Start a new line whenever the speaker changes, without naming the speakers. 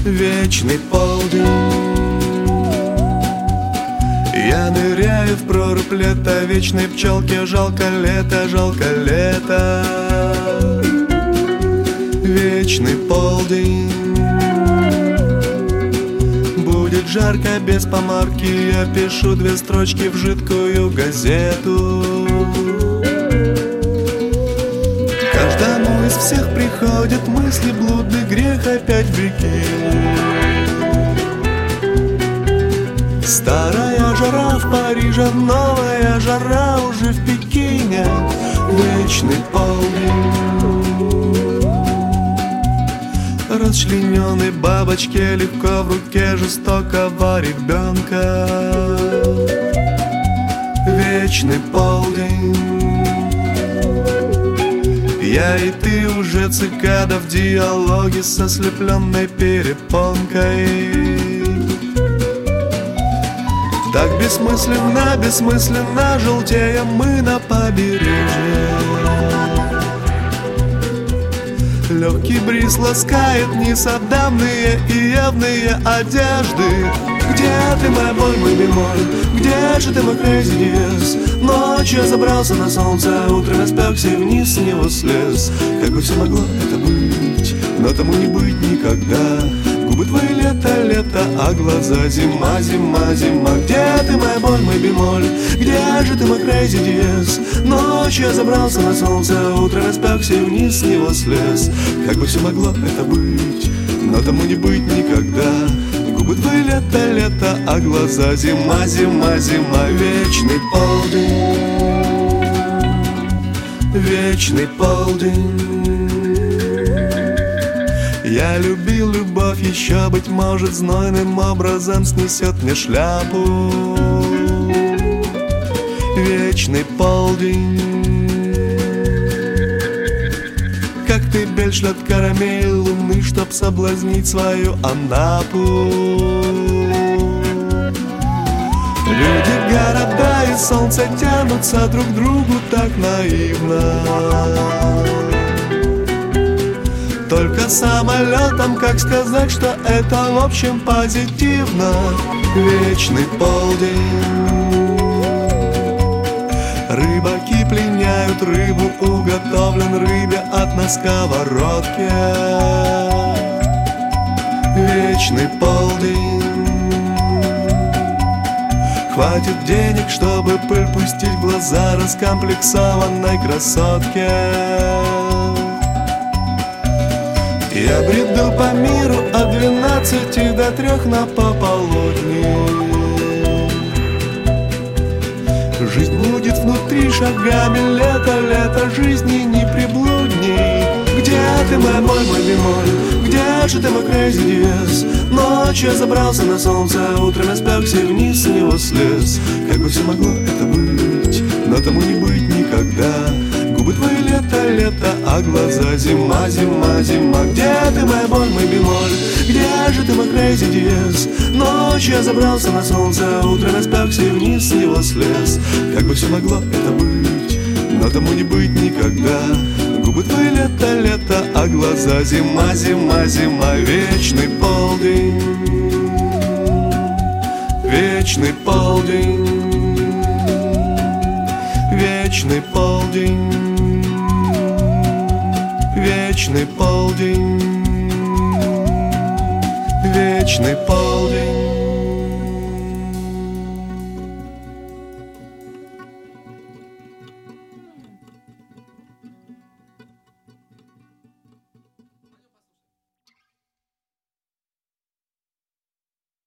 вечный полдень. Я ныряю в прорубь лета, вечной пчелке жалко лето, жалко лето. Вечный полдень. Будет жарко без помарки, я пишу 2 строчки в жидкую газету. Каждому из всех приходят мысли, блудный грех опять в реке. Старая жара в Париже, новая жара уже в Пекине. Вечный полдень. Расчлененной бабочке легко в руке жестокого ребенка. Вечный полдень. Я и ты уже цикада в диалоге со слепленной перепонкой. Так бессмысленно, бессмысленно желтеем мы на побережье. Легкий бриз ласкает несоздамные и явные одежды. Где ты, моя боль, мой бемоль? Где же ты, мой crazy диез? Ночью я забрался на солнце, утром я спекся и вниз с него слез. Как бы все могло это быть, но тому не быть никогда. Губы твои лето, лето, а глаза зима, зима, зима. Где ты, моя боль, мой бемоль? Где же ты, мой crazy диез? Ночью я забрался на солнце, утром я спекся и вниз с него слез. Как бы все могло это быть, но тому не быть никогда. Губы твои лето, лето, а глаза зима, зима, зима. Вечный полдень. Вечный полдень. Я любил любовь, еще, быть может, знойным образом снесет мне шляпу. Вечный полдень. Как ты бельш от карамель луны, чтоб соблазнить свою Анапу. Люди, города и солнце тянутся друг к другу так наивно. Только самолетом, как сказать, что это в общем позитивно. Вечный полдень. Рыбаки пленяют рыбу, уготовлен рыбе от на сковородке. Вечный полдень. Хватит денег, чтобы пыль пустить в глаза раскомплексованной красотке. Я бреду по миру от 12 до 3 на пополудни. Жизнь блудит внутри шагами, лето, лето жизни не приблудней. Где ты, моя боль, мой бемоль? Где же ты, мой crazy диез? Ночью я забрался на солнце, утром я спекся и вниз с него слез. Как бы все могло это быть, но тому не быть никогда. Губы твои лето, лето, а глаза зима, зима, зима. Где ты, моя боль, мой бемоль? Где же ты, мой crazy диез? Ночью я забрался на солнце, утром я спекся и вниз с него слез. Как бы все могло это быть, но тому не быть никогда. Губы твои лето, лето, а глаза зима, зима, зима. Вечный полдень. Вечный полдень. Вечный полдень. Вечный полдень. Вечный полдень.